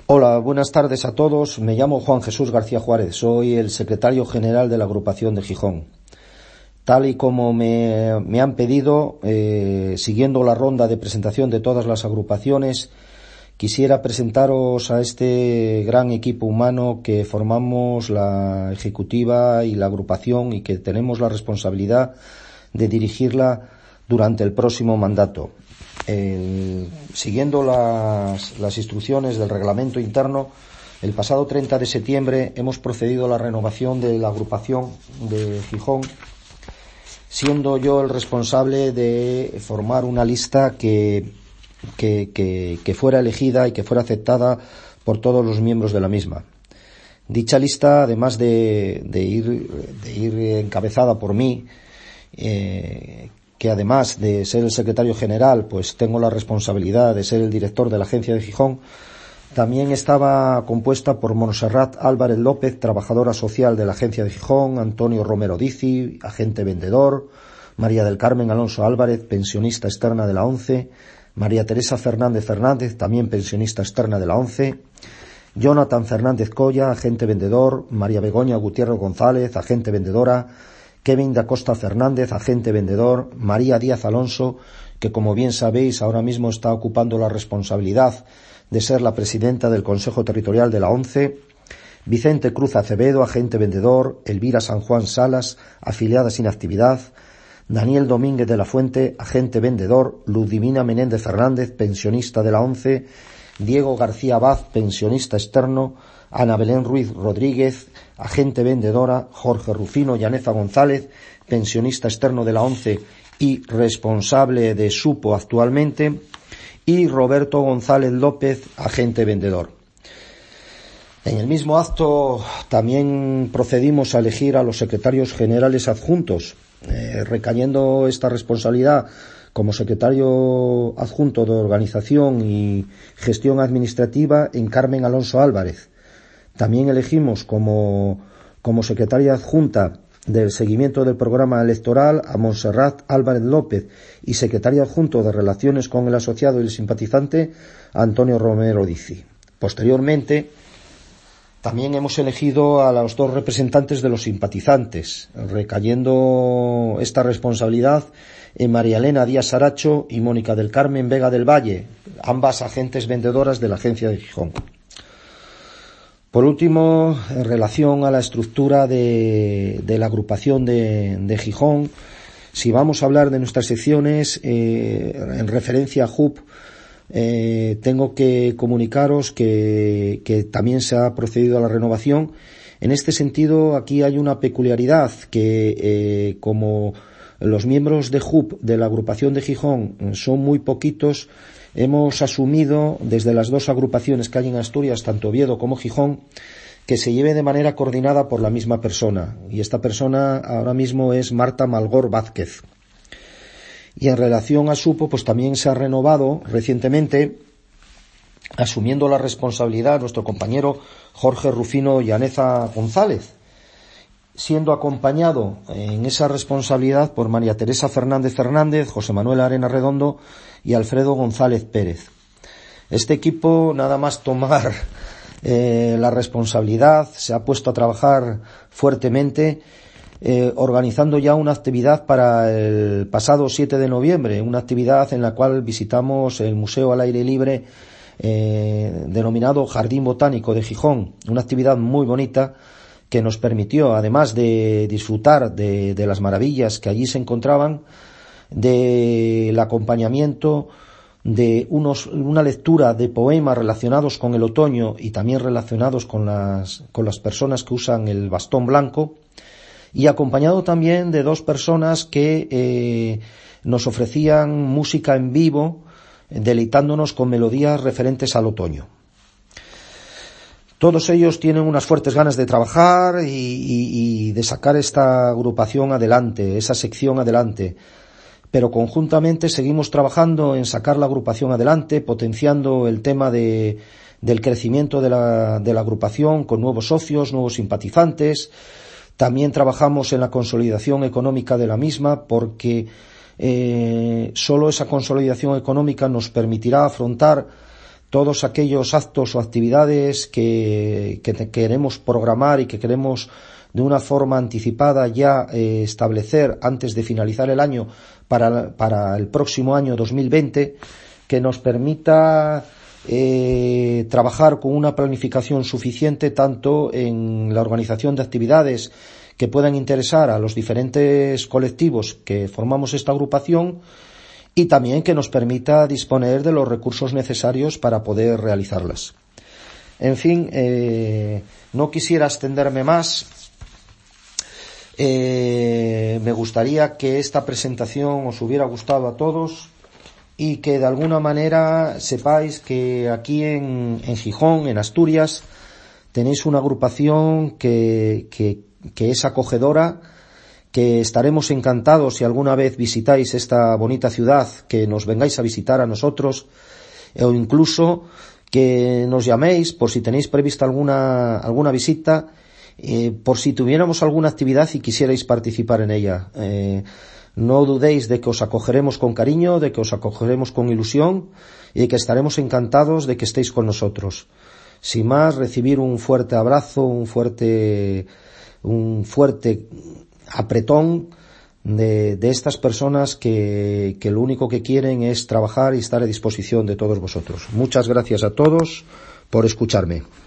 Hola, buenas tardes a todos. Me llamo Juan Jesús García Juárez. Soy el secretario general de la agrupación de Gijón. Tal y como me han pedido, siguiendo la ronda de presentación de todas las agrupaciones, quisiera presentaros a este gran equipo humano que formamos la ejecutiva y la agrupación y que tenemos la responsabilidad de dirigirla durante el próximo mandato. Siguiendo las instrucciones del reglamento interno, el pasado 30 de septiembre hemos procedido a la renovación de la agrupación de Gijón, siendo yo el responsable de formar una lista que fuera elegida y que fuera aceptada por todos los miembros de la misma. Dicha lista, además de ir encabezada por mí, que además de ser el secretario general, pues tengo la responsabilidad de ser el director de la agencia de Gijón, también estaba compuesta por Montserrat Álvarez López, trabajadora social de la agencia de Gijón, Antonio Romero Dizi, agente vendedor, María del Carmen Alonso Álvarez, pensionista externa de la ONCE, María Teresa Fernández Fernández, también pensionista externa de la ONCE, Jonathan Fernández Colla, agente vendedor, María Begoña Gutiérrez González, agente vendedora, Kevin da Costa Fernández, agente vendedor, María Díaz Alonso, que como bien sabéis ahora mismo está ocupando la responsabilidad de ser la presidenta del Consejo Territorial de la ONCE, Vicente Cruz Acevedo, agente vendedor, Elvira San Juan Salas, afiliada sin actividad, Daniel Domínguez de la Fuente, agente vendedor, Ludivina Menéndez Fernández, pensionista de la ONCE, Diego García Abad, pensionista externo, Ana Belén Ruiz Rodríguez, agente vendedora, Jorge Rufino Llaneza González, pensionista externo de la ONCE y responsable de Supo actualmente, y Roberto González López, agente vendedor. En el mismo acto también procedimos a elegir a los secretarios generales adjuntos, recayendo esta responsabilidad como secretario adjunto de Organización y Gestión Administrativa en Carmen Alonso Álvarez. También elegimos como secretaria adjunta del seguimiento del programa electoral a Montserrat Álvarez López y secretario adjunto de Relaciones con el asociado y el simpatizante a Antonio Romero Dizi. Posteriormente, también hemos elegido a los dos representantes de los simpatizantes, recayendo esta responsabilidad en María Elena Díaz Aracho y Mónica del Carmen Vega del Valle, ambas agentes vendedoras de la agencia de Gijón. Por último, en relación a la estructura de la agrupación de Gijón, si vamos a hablar de nuestras secciones, en referencia a JUP, tengo que comunicaros que también se ha procedido a la renovación. En este sentido, aquí hay una peculiaridad que, como los miembros de JUP de la agrupación de Gijón son muy poquitos, hemos asumido desde las dos agrupaciones que hay en Asturias, tanto Oviedo como Gijón, que se lleve de manera coordinada por la misma persona. Y esta persona ahora mismo es Marta Malgor Vázquez. Y en relación a Supo, pues también se ha renovado recientemente, asumiendo la responsabilidad nuestro compañero Jorge Rufino Llaneza González, siendo acompañado en esa responsabilidad por María Teresa Fernández Fernández, José Manuel Arena Redondo y Alfredo González Pérez. Este equipo, nada más tomar la responsabilidad, se ha puesto a trabajar fuertemente, organizando ya una actividad para el pasado 7 de noviembre, una actividad en la cual visitamos el Museo al Aire Libre denominado Jardín Botánico de Gijón, una actividad muy bonita que nos permitió, además de disfrutar de las maravillas que allí se encontraban, del acompañamiento de una lectura de poemas relacionados con el otoño y también relacionados con las personas que usan el bastón blanco, y acompañado también de dos personas que nos ofrecían música en vivo, deleitándonos con melodías referentes al otoño. Todos ellos tienen unas fuertes ganas de trabajar y de sacar esta agrupación adelante, esa sección adelante. Pero conjuntamente seguimos trabajando en sacar la agrupación adelante, potenciando el tema del crecimiento de la agrupación con nuevos socios, nuevos simpatizantes. También trabajamos en la consolidación económica de la misma, porque solo esa consolidación económica nos permitirá afrontar todos aquellos actos o actividades que queremos programar y que queremos de una forma anticipada ya establecer antes de finalizar el año para el próximo año 2020, que nos permita trabajar con una planificación suficiente tanto en la organización de actividades que puedan interesar a los diferentes colectivos que formamos esta agrupación, y también que nos permita disponer de los recursos necesarios para poder realizarlas. En fin, no quisiera extenderme más. Me gustaría que esta presentación os hubiera gustado a todos y que de alguna manera sepáis que aquí en Gijón, en Asturias, tenéis una agrupación que es acogedora, que estaremos encantados si alguna vez visitáis esta bonita ciudad, que nos vengáis a visitar a nosotros, o incluso que nos llaméis por si tenéis prevista alguna visita, por si tuviéramos alguna actividad y quisierais participar en ella. No dudéis de que os acogeremos con cariño, de que os acogeremos con ilusión y de que estaremos encantados de que estéis con nosotros. Sin más, recibir un fuerte abrazo, un fuerte apretón de estas personas que lo único que quieren es trabajar y estar a disposición de todos vosotros. Muchas gracias a todos por escucharme.